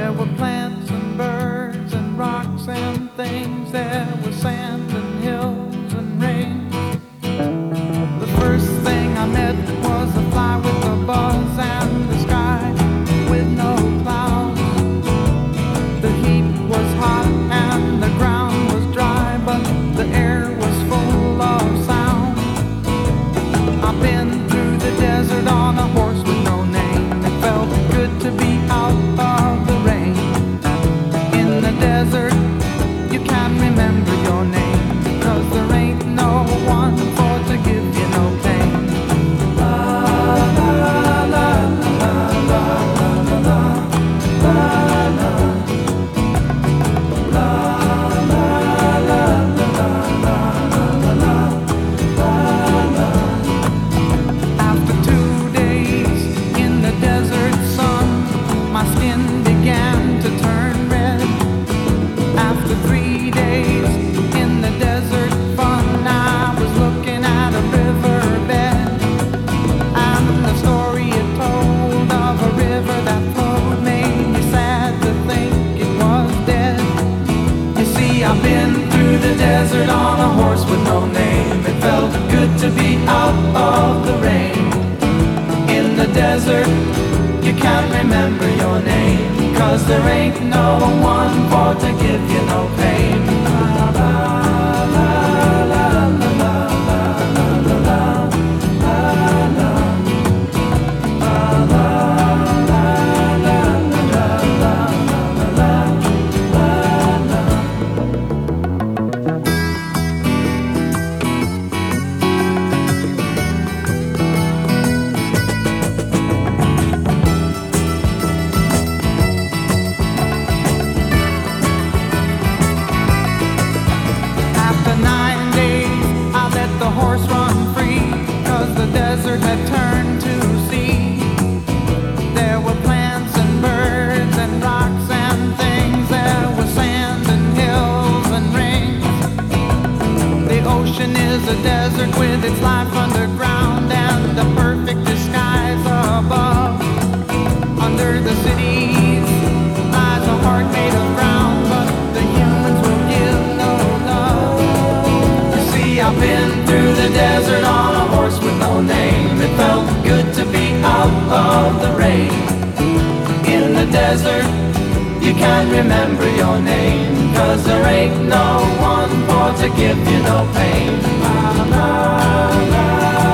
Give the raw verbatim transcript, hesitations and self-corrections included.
There were plants and birds and rocks and things. There was sand and hills and rain. The first thing I met was a fly with a buzz and the sky with no clouds. The heat was hot and the ground was dry, but the air was full of sound. I've been through the desert on a horse with no name. It felt good to be out of the rain. In the desert, you can't remember your name, 'cause there ain't no one for to give you no pain. La la la la la la la la la. After two days in the desert sun, my skin began to turn red. After three days in the desert fun, I was looking at a riverbed, and the story it told of a river that flowed made me sad to think it was dead. You see, I've been through the desert on a horse with no name. It felt good to be out of the rain. In the desert, you can't remember your name, 'cause there ain't no one for to give you no pain. La, la, la, la, la, la, la, la, la, la, la. La, la, la, la, la, la, la, la, la. After nine days, I let the horse run free, 'cause the desert had turned to sea. There were plants and birds and rocks and things. There was sand and hills and rings. The ocean is a desert with its life underground and the perfect disguise above. Under the cities lies a heart made of brown, but the humans will give no love. You see, I've been through the desert on a horse with no name. It felt good to be out of the rain. In the desert, you can't remember your name, 'cause there ain't no one for to give you no pain. La, la, la.